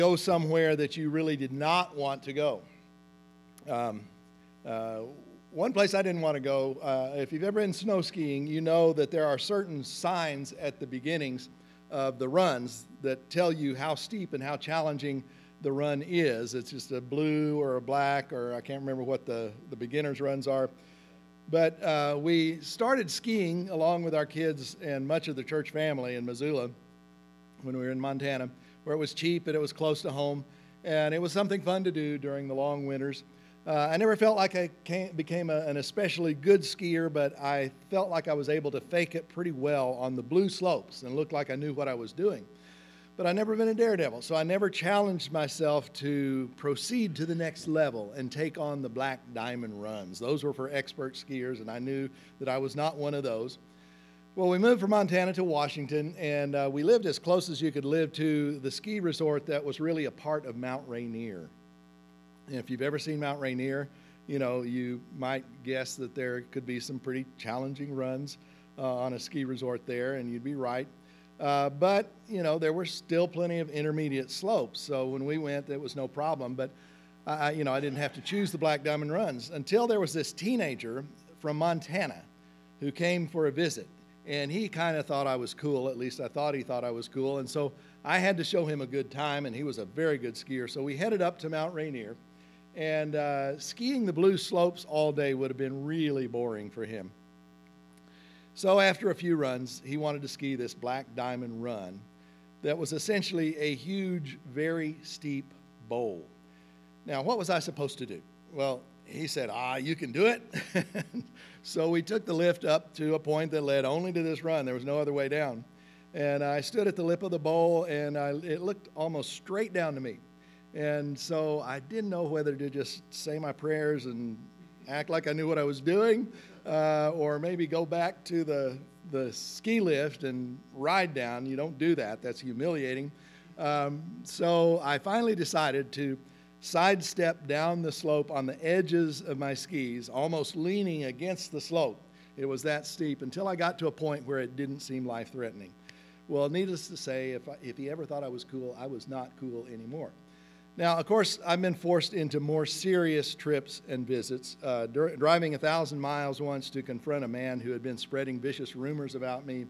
Go somewhere that you really did not want to go. One place I didn't want to go, if you've ever been snow skiing, you know that there are certain signs at the beginnings of the runs that tell you how steep and how challenging the run is. It's just a blue or a black, or I can't remember what the beginner's runs are. But we started skiing along with our kids and much of the church family in Missoula when we were in Montana, where it was cheap and it was close to home, and it was something fun to do during the long winters. I never felt like I became an especially good skier, but I felt like I was able to fake it pretty well on the blue slopes and looked like I knew what I was doing. But I'd never been a daredevil, so I never challenged myself to proceed to the next level and take on the black diamond runs. Those were for expert skiers, and I knew that I was not one of those. Well, we moved from Montana to Washington, and we lived as close as you could live to the ski resort that was really a part of Mount Rainier. And if you've ever seen Mount Rainier, you know, you might guess that there could be some pretty challenging runs on a ski resort there, and you'd be right. But, you know, there were still plenty of intermediate slopes, so when we went, it was no problem. But, I didn't have to choose the black diamond runs until there was this teenager from Montana who came for a visit. And he kind of thought I was cool, at least I thought he thought I was cool. And so I had to show him a good time, and he was a very good skier. So we headed up to Mount Rainier, and skiing the blue slopes all day would have been really boring for him. So after a few runs, he wanted to ski this black diamond run that was essentially a huge, very steep bowl. Now, what was I supposed to do? Well, he said, you can do it. So we took the lift up to a point that led only to this run. There was no other way down. And I stood at the lip of the bowl, and it looked almost straight down to me. And so I didn't know whether to just say my prayers and act like I knew what I was doing, or maybe go back to the ski lift and ride down. You don't do that. That's humiliating. So I finally decided to sidestep down the slope on the edges of my skis, almost leaning against the slope. It was that steep until I got to a point where it didn't seem life-threatening. Well, needless to say, if he ever thought I was cool, I was not cool anymore. Now, of course, I've been forced into more serious trips and visits, driving 1,000 miles once to confront a man who had been spreading vicious rumors about me.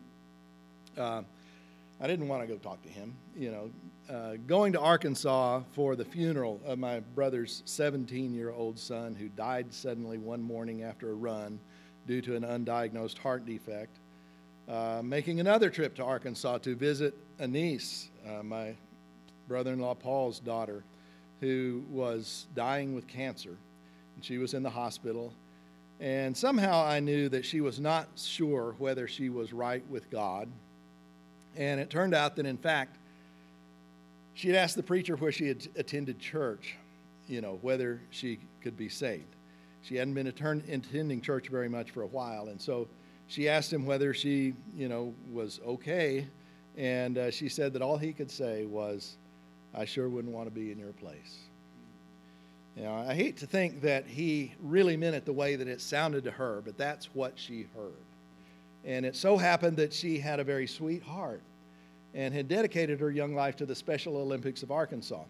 I didn't want to go talk to him, going to Arkansas for the funeral of my brother's 17-year-old son who died suddenly one morning after a run due to an undiagnosed heart defect. Making another trip to Arkansas to visit a niece, my brother-in-law Paul's daughter, who was dying with cancer. And she was in the hospital. And somehow I knew that she was not sure whether she was right with God. And it turned out that, in fact, she had asked the preacher where she had attended church, whether she could be saved. She hadn't been attending church very much for a while, and so she asked him whether she, was okay, and she said that all he could say was, "I sure wouldn't want to be in your place." I hate to think that he really meant it the way that it sounded to her, but that's what she heard. And it so happened that she had a very sweet heart and had dedicated her young life to the Special Olympics of Arkansas.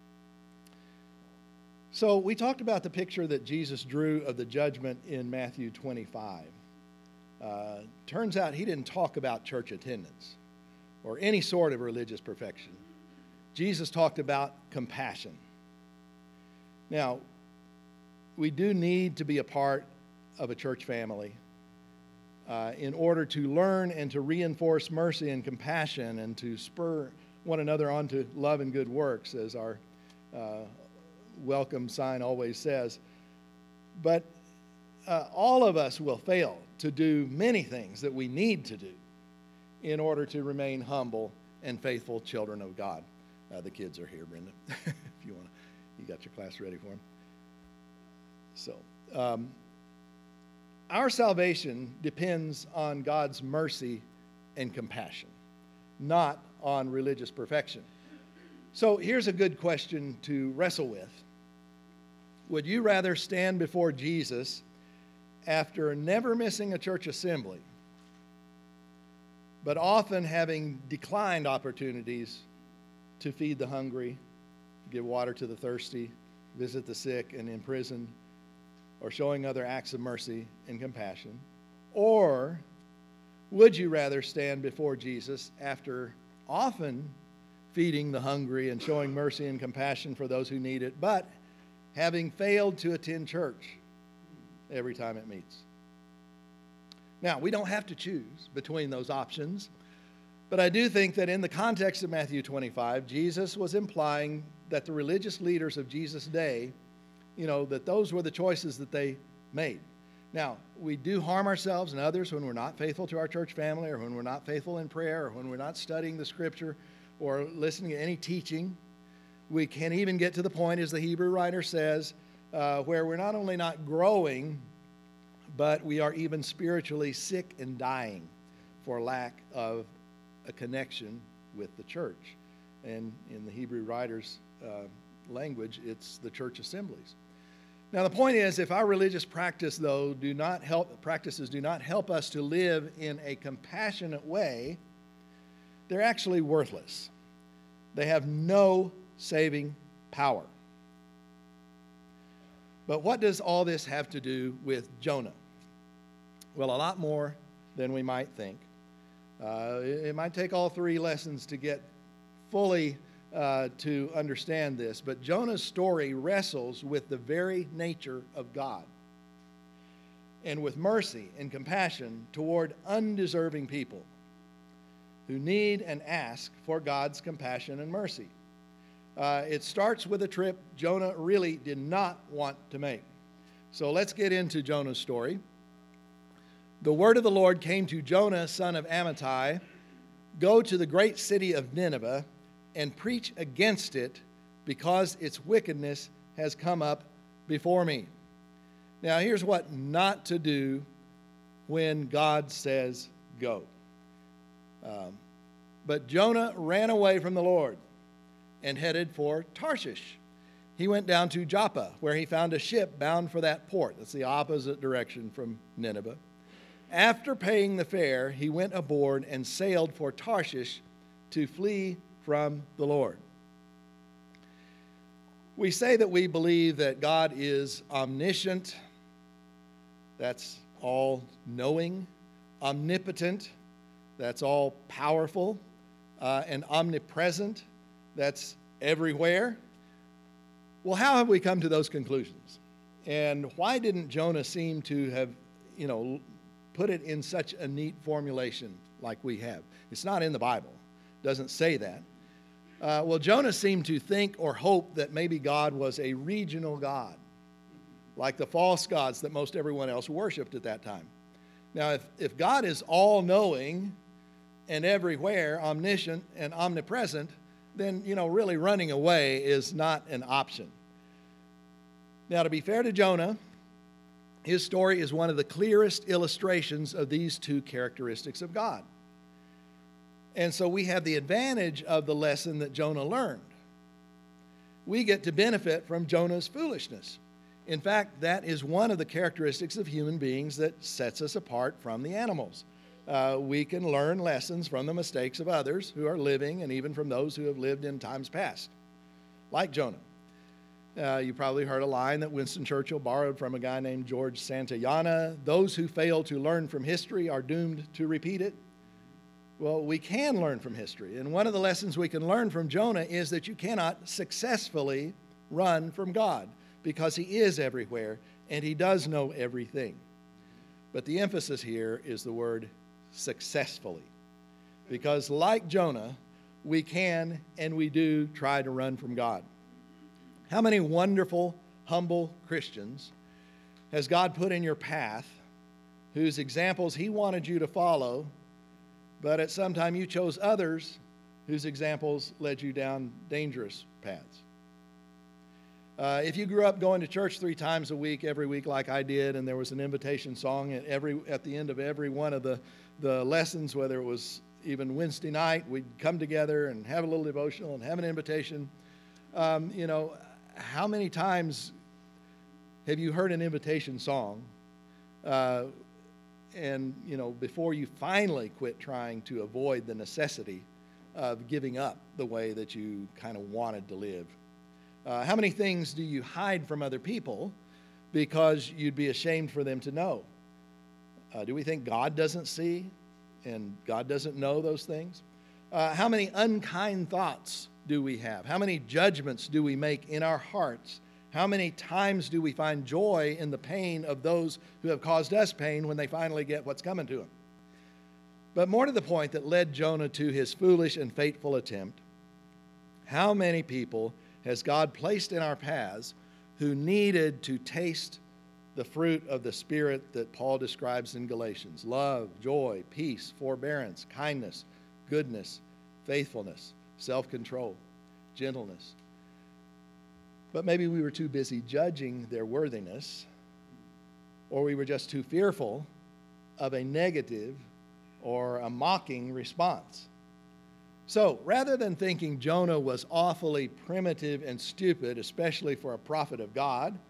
So we talked about the picture that Jesus drew of the judgment in Matthew 25. Turns out he didn't talk about church attendance or any sort of religious perfection. Jesus talked about compassion. Now, we do need to be a part of a church family in order to learn and to reinforce mercy and compassion and to spur one another on to love and good works, as our welcome sign always says. But all of us will fail to do many things that we need to do in order to remain humble and faithful children of God. The kids are here, Brenda, if you want to. You got your class ready for them. So, our salvation depends on God's mercy and compassion, not on religious perfection. So here's a good question to wrestle with. Would you rather stand before Jesus after never missing a church assembly, but often having declined opportunities to feed the hungry give water to the thirsty, visit the sick and imprisoned, or showing other acts of mercy and compassion? Or would you rather stand before Jesus after often feeding the hungry and showing mercy and compassion for those who need it, but having failed to attend church every time it meets? Now, we don't have to choose between those options, but I do think that in the context of Matthew 25, Jesus was implying that the religious leaders of Jesus' day, that those were the choices that they made. Now, we do harm ourselves and others when we're not faithful to our church family, or when we're not faithful in prayer, or when we're not studying the Scripture or listening to any teaching. We can even get to the point, as the Hebrew writer says, where we're not only not growing, but we are even spiritually sick and dying for lack of a connection with the church. And in the Hebrew writer's language, it's the church assemblies. Now, the point is, if our religious practices do not help us to live in a compassionate way, they're actually worthless. They have no saving power. But what does all this have to do with Jonah? Well, a lot more than we might think. It might take all three lessons to get fully to understand this, but Jonah's story wrestles with the very nature of God and with mercy and compassion toward undeserving people who need and ask for God's compassion and mercy. It starts with a trip Jonah really did not want to make. So let's get into Jonah's story. The word of the Lord came to Jonah, son of Amittai, "Go to the great city of Nineveh and preach against it, because its wickedness has come up before me." Now, here's what not to do when God says go. But Jonah ran away from the Lord and headed for Tarshish. He went down to Joppa, where he found a ship bound for that port. That's the opposite direction from Nineveh. After paying the fare, he went aboard and sailed for Tarshish to flee from the Lord. We say that we believe that God is omniscient, that's all-knowing, omnipotent, that's all-powerful, and omnipresent, that's everywhere. Well, how have we come to those conclusions? And why didn't Jonah seem to have, put it in such a neat formulation like we have? It's not in the Bible. It doesn't say that. Well, Jonah seemed to think or hope that maybe God was a regional God, like the false gods that most everyone else worshipped at that time. Now, if God is all-knowing and everywhere, omniscient and omnipresent, then, really running away is not an option. Now, to be fair to Jonah, his story is one of the clearest illustrations of these two characteristics of God. And so we have the advantage of the lesson that Jonah learned. We get to benefit from Jonah's foolishness. In fact, that is one of the characteristics of human beings that sets us apart from the animals. We can learn lessons from the mistakes of others who are living, and even from those who have lived in times past, like Jonah. You probably heard a line that Winston Churchill borrowed from a guy named George Santayana: "Those who fail to learn from history are doomed to repeat it." Well, we can learn from history, and one of the lessons we can learn from Jonah is that you cannot successfully run from God, because he is everywhere and he does know everything. But the emphasis here is the word successfully, because like Jonah, we can and we do try to run from God. How many wonderful, humble Christians has God put in your path whose examples he wanted you to follow, but at some time you chose others whose examples led you down dangerous paths? If you grew up going to church 3 times a week, every week like I did, and there was an invitation song at the end of every one of the lessons, whether it was even Wednesday night, we'd come together and have a little devotional and have an invitation. How many times have you heard an invitation song before you finally quit trying to avoid the necessity of giving up the way that you kind of wanted to live? How many things do you hide from other people because you'd be ashamed for them to know? Do we think God doesn't see and God doesn't know those things? How many unkind thoughts do we have? How many judgments do we make in our hearts? How many times do we find joy in the pain of those who have caused us pain when they finally get what's coming to them? But more to the point that led Jonah to his foolish and fateful attempt, how many people has God placed in our paths who needed to taste the fruit of the Spirit that Paul describes in Galatians? Love, joy, peace, forbearance, kindness, goodness, faithfulness, self-control, gentleness. But maybe we were too busy judging their worthiness, or we were just too fearful of a negative or a mocking response. So rather than thinking Jonah was awfully primitive and stupid, especially for a prophet of God,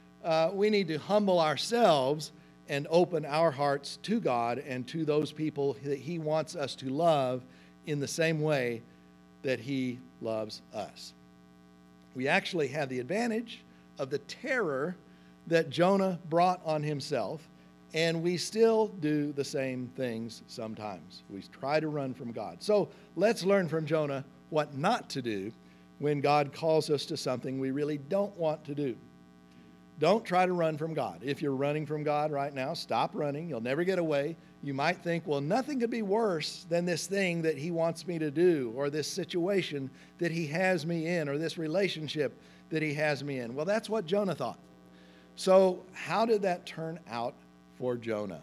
we need to humble ourselves and open our hearts to God and to those people that He wants us to love in the same way that He loves us. We actually have the advantage of the terror that Jonah brought on himself, and we still do the same things sometimes. We try to run from God. So let's learn from Jonah what not to do when God calls us to something we really don't want to do. Don't try to run from God. If you're running from God right now, stop running. You'll never get away. You might think, well, nothing could be worse than this thing that He wants me to do, or this situation that He has me in, or this relationship that He has me in. Well, that's what Jonah thought. So how did that turn out for Jonah?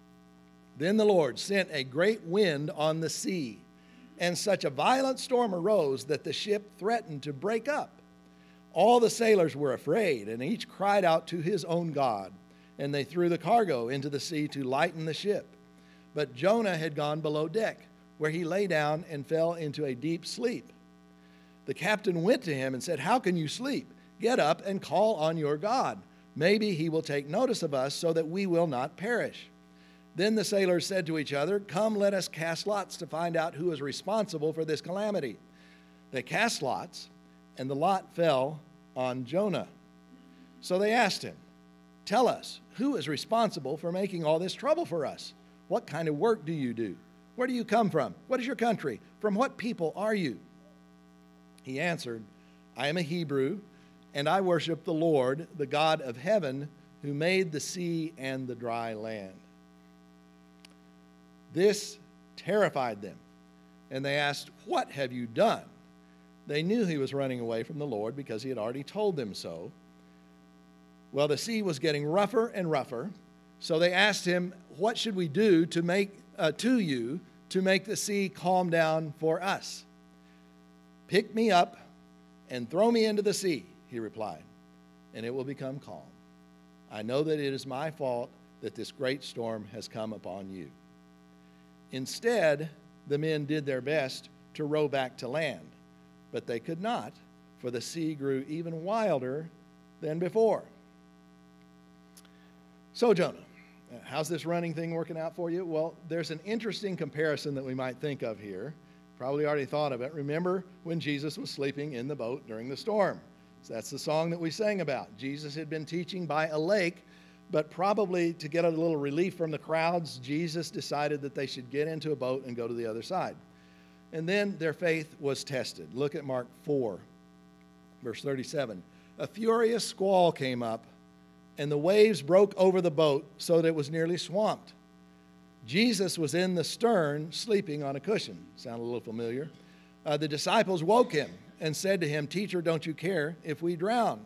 Then the Lord sent a great wind on the sea, and such a violent storm arose that the ship threatened to break up. All the sailors were afraid, and each cried out to his own God, and they threw the cargo into the sea to lighten the ship. But Jonah had gone below deck, where he lay down and fell into a deep sleep. The captain went to him and said, "How can you sleep? Get up and call on your God. Maybe He will take notice of us so that we will not perish." Then the sailors said to each other, "Come, let us cast lots to find out who is responsible for this calamity." They cast lots, and the lot fell on Jonah. So they asked him, "Tell us, who is responsible for making all this trouble for us? What kind of work do you do? Where do you come from? What is your country? From what people are you?" He answered, "I am a Hebrew, and I worship the Lord, the God of heaven, who made the sea and the dry land." This terrified them, and they asked, "What have you done?" They knew he was running away from the Lord because he had already told them so. Well, the sea was getting rougher and rougher, so they asked him, "What should we do to make the sea calm down for us?" "Pick me up and throw me into the sea," he replied, "and it will become calm. I know that it is my fault that this great storm has come upon you." Instead, the men did their best to row back to land, but they could not, for the sea grew even wilder than before. So, Jonah, how's this running thing working out for you? Well, there's an interesting comparison that we might think of here. Probably already thought of it. Remember when Jesus was sleeping in the boat during the storm? So that's the song that we sang about. Jesus had been teaching by a lake, but probably to get a little relief from the crowds, Jesus decided that they should get into a boat and go to the other side. And then their faith was tested. Look at Mark 4, verse 37. "A furious squall came up, and the waves broke over the boat so that it was nearly swamped. Jesus was in the stern, sleeping on a cushion." Sound a little familiar? The disciples woke him and said to him, "Teacher, don't you care if we drown?"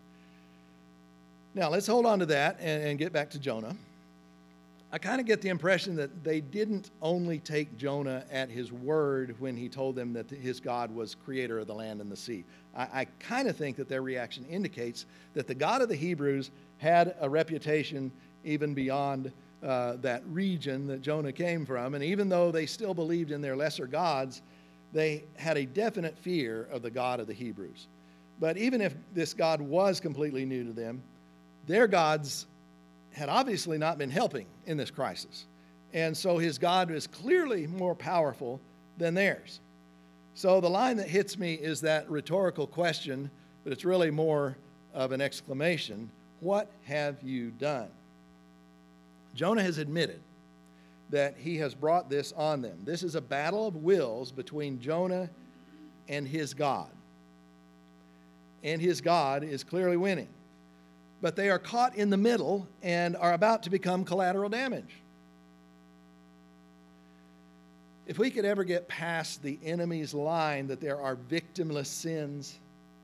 Now, let's hold on to that and get back to Jonah. I kind of get the impression that they didn't only take Jonah at his word when he told them that his God was creator of the land and the sea. I kind of think that their reaction indicates that the God of the Hebrews had a reputation even beyond that region that Jonah came from. And even though they still believed in their lesser gods, they had a definite fear of the God of the Hebrews. But even if this God was completely new to them, their gods had obviously not been helping in this crisis. And so his God is clearly more powerful than theirs. So the line that hits me is that rhetorical question but it's really more of an exclamation. What have you done? Jonah has admitted that he has brought this on them. This is a battle of wills between Jonah and his God. And his God is clearly winning. But they are caught in the middle and are about to become collateral damage. If we could ever get past the enemy's line that there are victimless sins,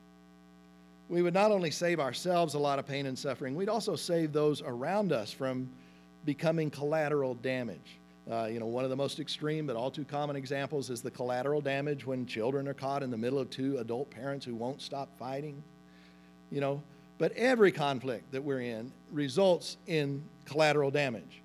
we would not only save ourselves a lot of pain and suffering, we'd also save those around us from becoming collateral damage. One of the most extreme but all too common examples is the collateral damage when children are caught in the middle of two adult parents who won't stop fighting. But every conflict that we're in results in collateral damage.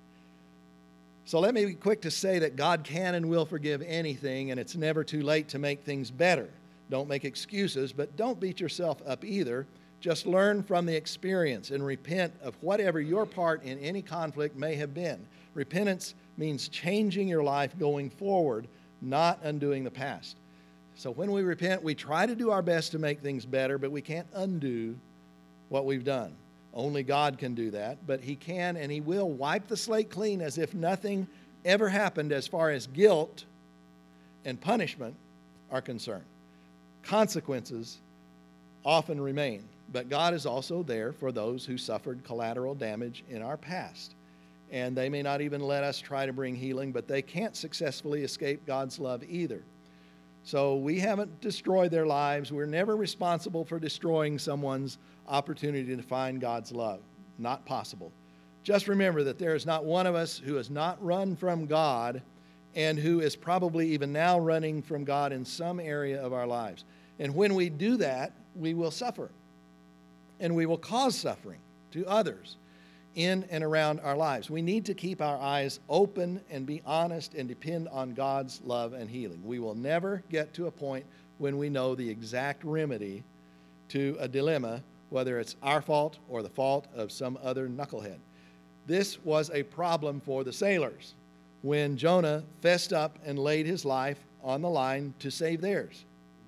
So let me be quick to say that God can and will forgive anything, and it's never too late to make things better. Don't make excuses, but don't beat yourself up either. Just learn from the experience and repent of whatever your part in any conflict may have been. Repentance means changing your life going forward, not undoing the past. So when we repent, we try to do our best to make things better, but we can't undo what we've done. Only God can do that, but He can and He will wipe the slate clean as if nothing ever happened as far as guilt and punishment are concerned. Consequences often remain, but God is also there for those who suffered collateral damage in our past. And they may not even let us try to bring healing, but they can't successfully escape God's love either. So we haven't destroyed their lives. We're never responsible for destroying someone's opportunity to find God's love. Not possible. Just remember that there is not one of us who has not run from God and who is probably even now running from God in some area of our lives. And when we do that, we will suffer. And we will cause suffering to others in and around our lives. We need to keep our eyes open and be honest and depend on God's love and healing. We will never get to a point when we know the exact remedy to a dilemma, whether it's our fault or the fault of some other knucklehead. This was a problem for the sailors when Jonah fessed up and laid his life on the line to save theirs.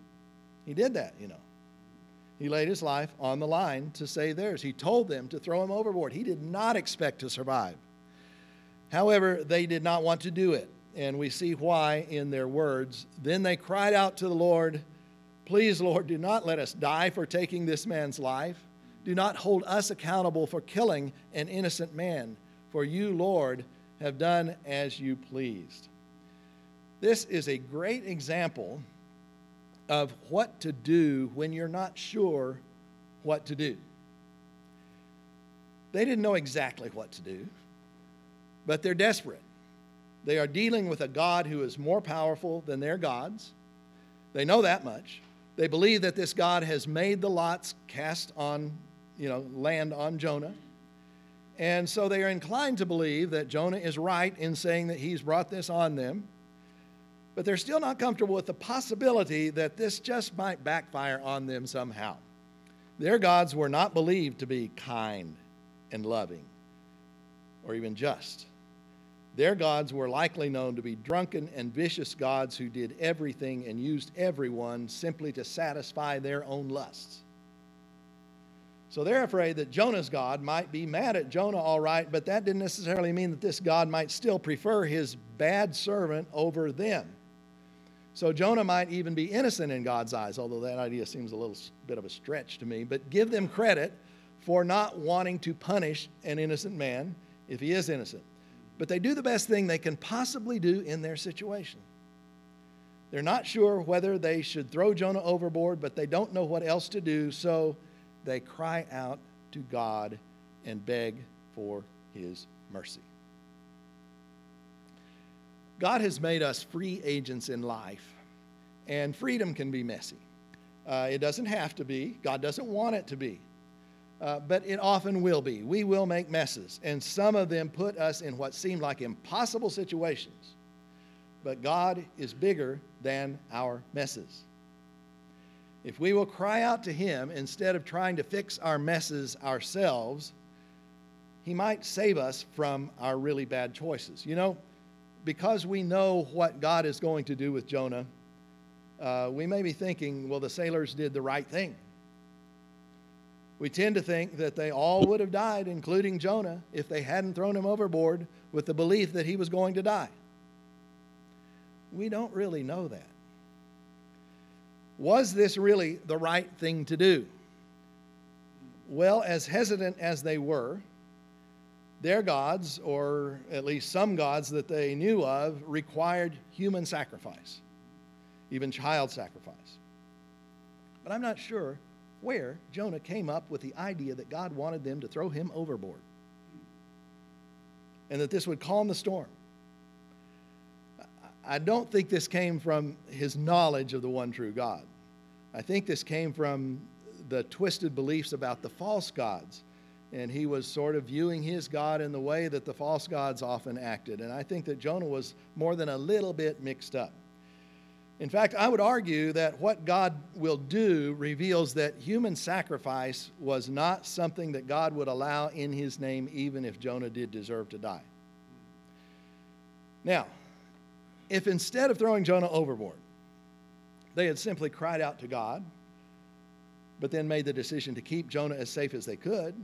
He did that, He laid his life on the line to save theirs. He told them to throw him overboard. He did not expect to survive. However, they did not want to do it, and we see why in their words. Then they cried out to the Lord, "Please, Lord, do not let us die for taking this man's life. Do not hold us accountable for killing an innocent man, for you, Lord, have done as you pleased." This is a great example of what to do when you're not sure what to do. They didn't know exactly what to do, but they're desperate. They are dealing with a God who is more powerful than their gods. They know that much. They believe that this God has made the lots cast on, land on Jonah. And so they are inclined to believe that Jonah is right in saying that he's brought this on them. But they're still not comfortable with the possibility that this just might backfire on them somehow. Their gods were not believed to be kind and loving or even just. Their gods were likely known to be drunken and vicious gods who did everything and used everyone simply to satisfy their own lusts. So they're afraid that Jonah's God might be mad at Jonah all right, but that didn't necessarily mean that this God might still prefer his bad servant over them. So Jonah might even be innocent in God's eyes, although that idea seems a little bit of a stretch to me. But give them credit for not wanting to punish an innocent man if he is innocent. But they do the best thing they can possibly do in their situation. They're not sure whether they should throw Jonah overboard, but they don't know what else to do, so they cry out to God and beg for His mercy. God has made us free agents in life, and freedom can be messy. It doesn't have to be. God doesn't want it to be. But it often will be. We will make messes, and some of them put us in what seem like impossible situations. But God is bigger than our messes. If we will cry out to Him instead of trying to fix our messes ourselves, He might save us from our really bad choices. Because we know what God is going to do with Jonah, we may be thinking, well, the sailors did the right thing. We tend to think that they all would have died, including Jonah, if they hadn't thrown him overboard with the belief that he was going to die. We don't really know that. Was this really the right thing to do? Well, as hesitant as they were, their gods, or at least some gods that they knew of, required human sacrifice, even child sacrifice. But I'm not sure where Jonah came up with the idea that God wanted them to throw him overboard and that this would calm the storm. I don't think this came from his knowledge of the one true God. I think this came from the twisted beliefs about the false gods, and he was sort of viewing his God in the way that the false gods often acted. And I think that Jonah was more than a little bit mixed up. In fact, I would argue that what God will do reveals that human sacrifice was not something that God would allow in his name, even if Jonah did deserve to die. Now, if instead of throwing Jonah overboard, they had simply cried out to God, but then made the decision to keep Jonah as safe as they could,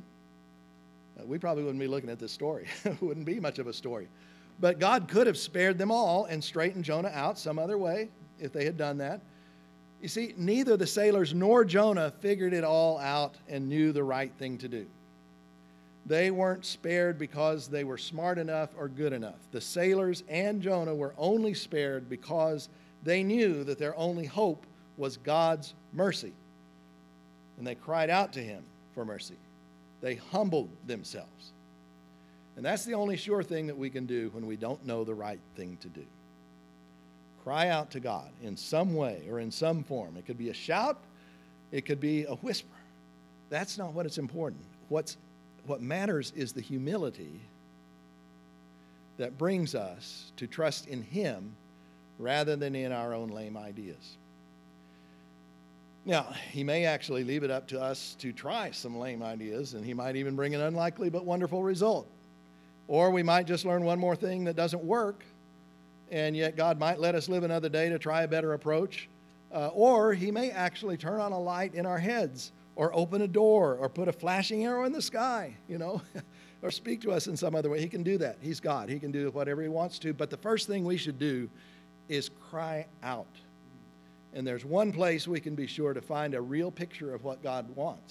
we probably wouldn't be looking at this story. It wouldn't be much of a story. But God could have spared them all and straightened Jonah out some other way if they had done that. You see, neither the sailors nor Jonah figured it all out and knew the right thing to do. They weren't spared because they were smart enough or good enough. The sailors and Jonah were only spared because they knew that their only hope was God's mercy. And they cried out to him for mercy. They humbled themselves. And that's the only sure thing that we can do when we don't know the right thing to do. Cry out to God in some way or in some form. It could be a shout. It could be a whisper. That's not what is important. What matters is the humility that brings us to trust in him rather than in our own lame ideas. Now, he may actually leave it up to us to try some lame ideas, and he might even bring an unlikely but wonderful result. Or we might just learn one more thing that doesn't work, and yet God might let us live another day to try a better approach. Or he may actually turn on a light in our heads, or open a door, or put a flashing arrow in the sky, or speak to us in some other way. He can do that. He's God. He can do whatever he wants to. But the first thing we should do is cry out. And there's one place we can be sure to find a real picture of what God wants.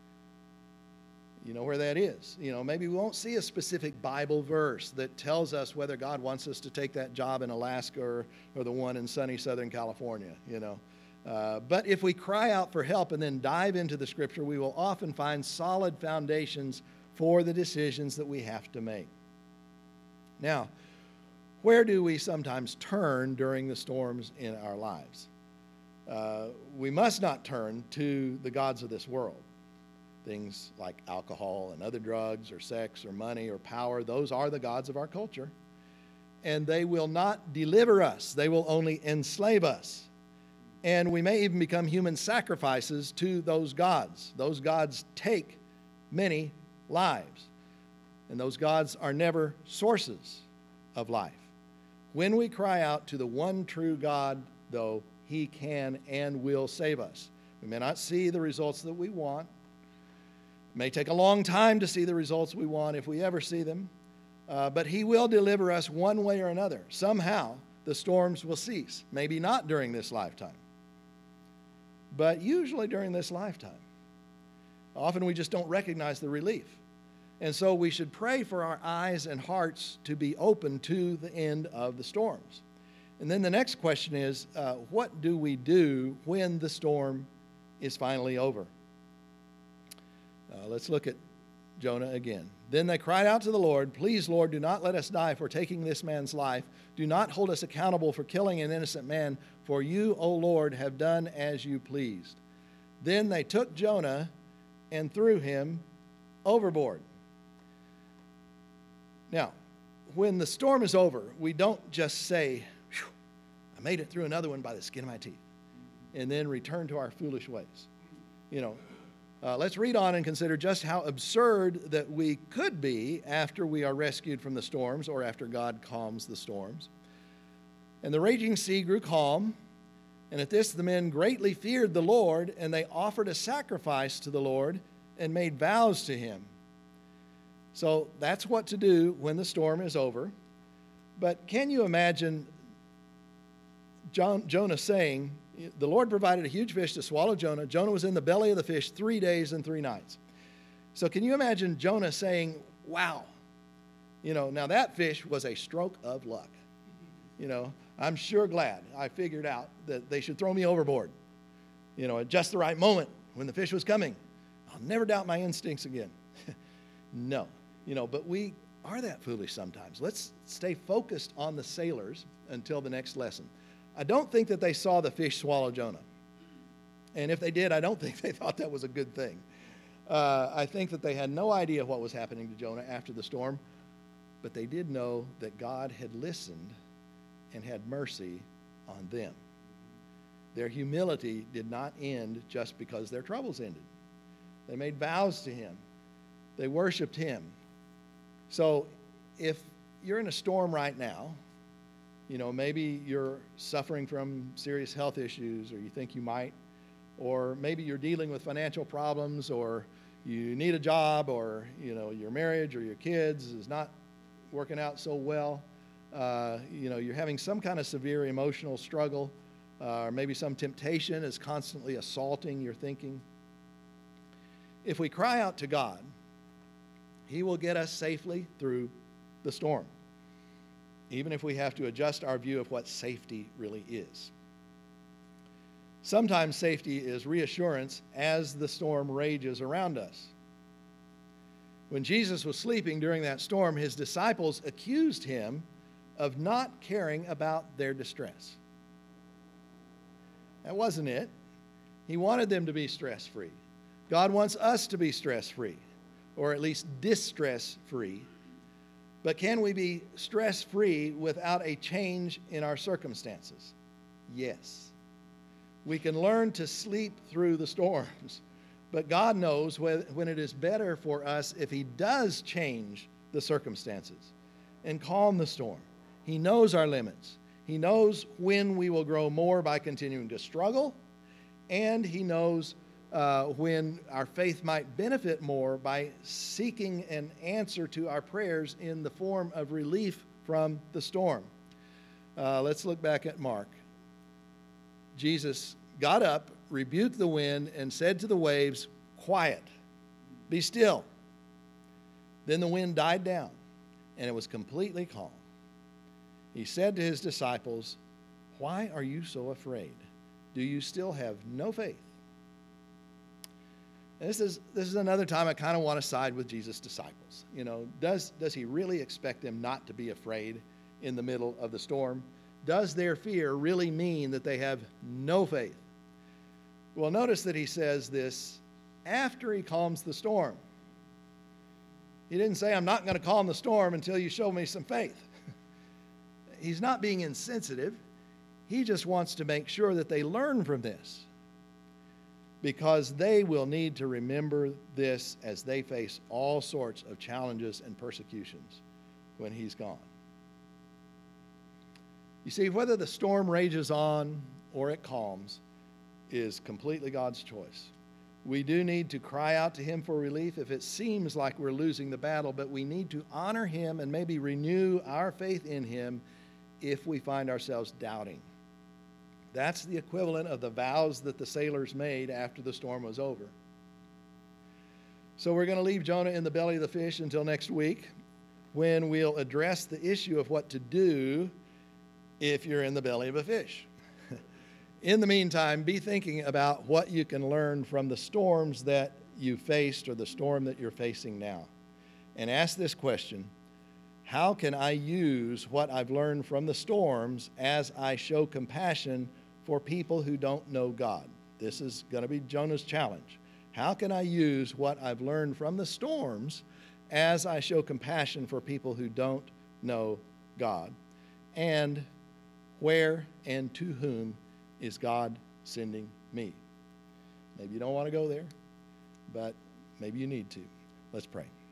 You know where that is. Maybe we won't see a specific Bible verse that tells us whether God wants us to take that job in Alaska or the one in sunny Southern California, But if we cry out for help and then dive into the Scripture, we will often find solid foundations for the decisions that we have to make. Now, where do we sometimes turn during the storms in our lives? We must not turn to the gods of this world. Things like alcohol and other drugs or sex or money or power, those are the gods of our culture. And they will not deliver us. They will only enslave us. And we may even become human sacrifices to those gods. Those gods take many lives. And those gods are never sources of life. When we cry out to the one true God, though, he can and will save us. We may not see the results that we want. It may take a long time to see the results we want if we ever see them. But he will deliver us one way or another. Somehow the storms will cease. Maybe not during this lifetime, but usually during this lifetime. Often we just don't recognize the relief. And so we should pray for our eyes and hearts to be open to the end of the storms. And then the next question is, what do we do when the storm is finally over? Let's look at Jonah again. Then they cried out to the Lord, "Please, Lord, do not let us die for taking this man's life. Do not hold us accountable for killing an innocent man, for you, O Lord, have done as you pleased." Then they took Jonah and threw him overboard. Now, when the storm is over, we don't just say, "I made it through another one by the skin of my teeth," and then return to our foolish ways. Let's read on and consider just how absurd that we could be after we are rescued from the storms or after God calms the storms. "And the raging sea grew calm, and at this the men greatly feared the Lord, and they offered a sacrifice to the Lord and made vows to him. So that's what to do when the storm is over. But can you imagine Jonah saying, the Lord provided a huge fish to swallow Jonah. Jonah was in the belly of the fish 3 days and 3 nights. So can you imagine Jonah saying, wow, now that fish was a stroke of luck. I'm sure glad I figured out that they should throw me overboard, at just the right moment when the fish was coming. I'll never doubt my instincts again. No, but we are that foolish sometimes. Let's stay focused on the sailors until the next lesson. I don't think that they saw the fish swallow Jonah. And if they did, I don't think they thought that was a good thing. I think that they had no idea what was happening to Jonah after the storm, but they did know that God had listened and had mercy on them. Their humility did not end just because their troubles ended. They made vows to him. They worshiped him. So if you're in a storm right now, maybe you're suffering from serious health issues, or you think you might, or maybe you're dealing with financial problems, or you need a job, or your marriage or your kids is not working out so well. You're having some kind of severe emotional struggle, or maybe some temptation is constantly assaulting your thinking. If we cry out to God, he will get us safely through the storm, even if we have to adjust our view of what safety really is. Sometimes safety is reassurance as the storm rages around us. When Jesus was sleeping during that storm, his disciples accused him of not caring about their distress. That wasn't it. He wanted them to be stress-free. God wants us to be stress-free, or at least distress-free. But can we be stress-free without a change in our circumstances? Yes. We can learn to sleep through the storms, but God knows when it is better for us if he does change the circumstances and calm the storm. He knows our limits. He knows when we will grow more by continuing to struggle, and he knows when our faith might benefit more by seeking an answer to our prayers in the form of relief from the storm. Let's look back at Mark. Jesus got up, rebuked the wind, and said to the waves, "Quiet, be still." Then the wind died down, and it was completely calm. He said to his disciples, "Why are you so afraid? Do you still have no faith?" And this is another time I kind of want to side with Jesus' disciples. Does he really expect them not to be afraid in the middle of the storm? Does their fear really mean that they have no faith? Well, notice that he says this after he calms the storm. He didn't say, "I'm not going to calm the storm until you show me some faith." He's not being insensitive. He just wants to make sure that they learn from this, because they will need to remember this as they face all sorts of challenges and persecutions when he's gone. You see, whether the storm rages on or it calms is completely God's choice. We do need to cry out to him for relief if it seems like we're losing the battle, but we need to honor him and maybe renew our faith in him if we find ourselves doubting. That's the equivalent of the vows that the sailors made after the storm was over. So we're going to leave Jonah in the belly of the fish until next week, when we'll address the issue of what to do if you're in the belly of a fish. In the meantime, be thinking about what you can learn from the storms that you faced or the storm that you're facing now. And ask this question: how can I use what I've learned from the storms as I show compassion for people who don't know God? This is going to be Jonah's challenge. How can I use what I've learned from the storms as I show compassion for people who don't know God? And where and to whom is God sending me? Maybe you don't want to go there, but maybe you need to. Let's pray.